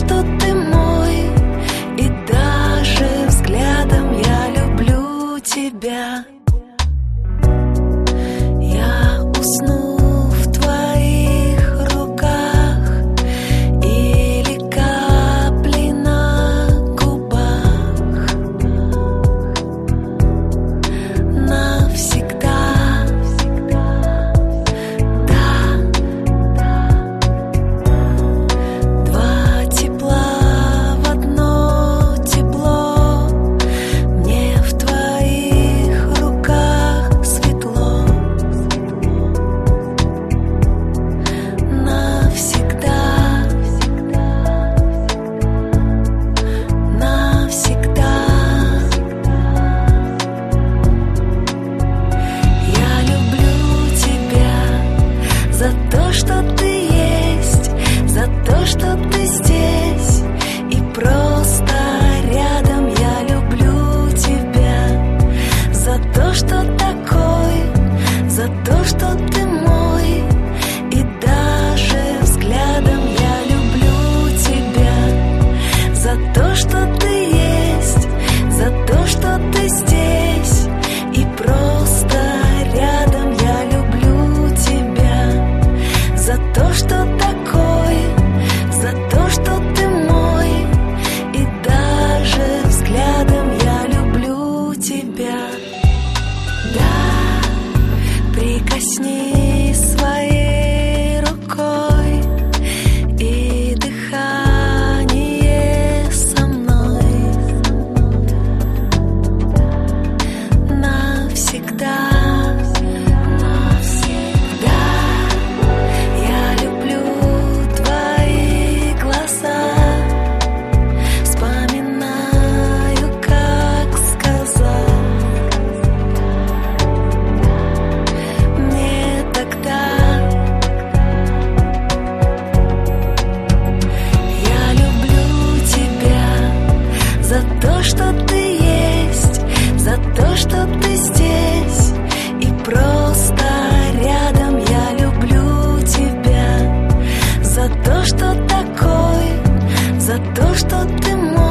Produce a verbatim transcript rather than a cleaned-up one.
что ты мой, и даже взглядом я люблю тебя. Я усну в твоих руках или капли на губах навсегда. Да, два тепла в одно тепло, мне в твоих руках светло навсегда, навсегда. Я люблю тебя за то, что ты есть, за то, что ты здесь и просто рядом. Я люблю тебя за то, что такой, за то, что ты мой, и даже взглядом. Я люблю тебя за то, что ты есть, за то, что ты здесь и просто рядом. Я люблю тебя за то, что такой, за то, что ты мой, и даже взглядом. Я люблю тебя. Да, прикоснись своей рукой, и дыхание со мной навсегда. Навсегда. Я люблю твои глаза, вспоминаю, как сказать мне тогда. Я люблю тебя за то, что ты есть, за то, что ты здесь и просто рядом. Я люблю тебя за то, что такой, за то, что ты мой,